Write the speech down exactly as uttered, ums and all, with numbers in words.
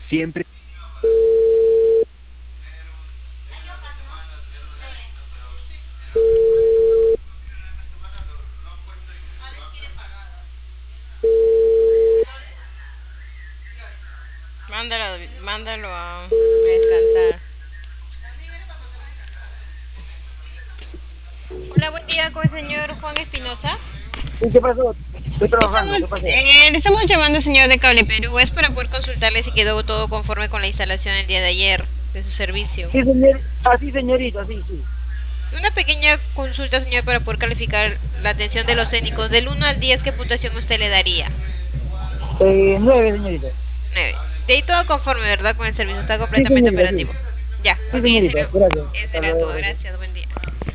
Siempre. Mándalo, mándalo a, a descansar. Hola, buen día con el señor Juan Espinosa. ¿Y qué pasó? Estoy Estamos, trabajando, ¿qué pasó? eh, le estamos llamando, señor de Cable Perú. Es para poder consultarle si quedó todo conforme con la instalación el día de ayer de su servicio. Sí, señor, así, señorita, sí, sí. Una pequeña consulta, señor, para poder calificar la atención de los técnicos. Del uno al diez, ¿qué puntuación usted le daría? Eh, nueve, señorita. nueve. De ahí todo conforme, ¿verdad? Con el servicio. Está Sí, completamente señorita, sí. operativo. Ya, Sí, ok, ese señorita, era, gracias. ese Hasta era luego, todo. gracias. Gracias, buen día.